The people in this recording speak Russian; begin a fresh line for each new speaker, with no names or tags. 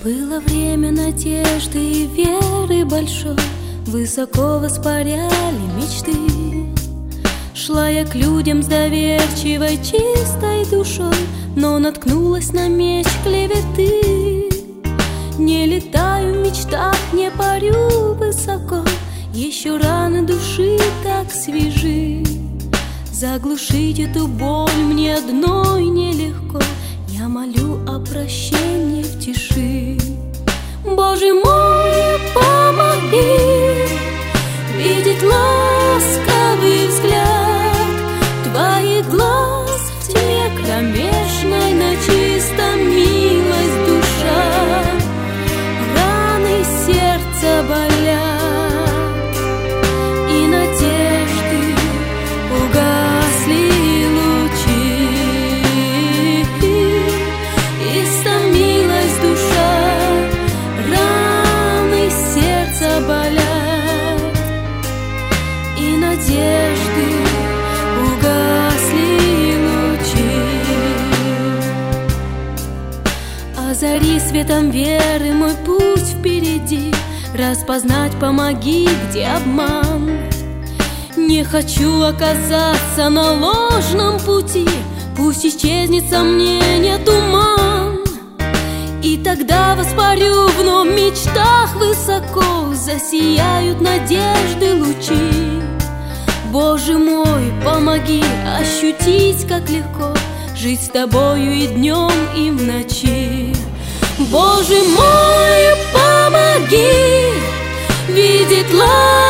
Было время надежды и веры большой, высоко воспаряли мечты. Шла я к людям с доверчивой, чистой душой, но наткнулась на меч клеветы. Не летаю в мечтах, не парю высоко, еще раны души так свежи. Заглушить эту боль мне одной нелегко, я молю о прощении в тиши. Боже мой, помоги видеть ласковый взгляд твоих глаз в тьме кромешной, на чистом милость душа. Раны сердца болят, и надежды угасли лучи. Истомилась душа, раны сердца болят, и надежды угасли лучи. Озари светом веры мой путь впереди, распознать помоги, где обман. Не хочу оказаться на ложном пути, пусть исчезнет сомнение туман. И тогда воспарю вновь в мечтах высоко, засияют надежды лучи. Боже мой, помоги ощутить, как легко жить с тобою и днем, и в ночи. Боже мой, помоги видеть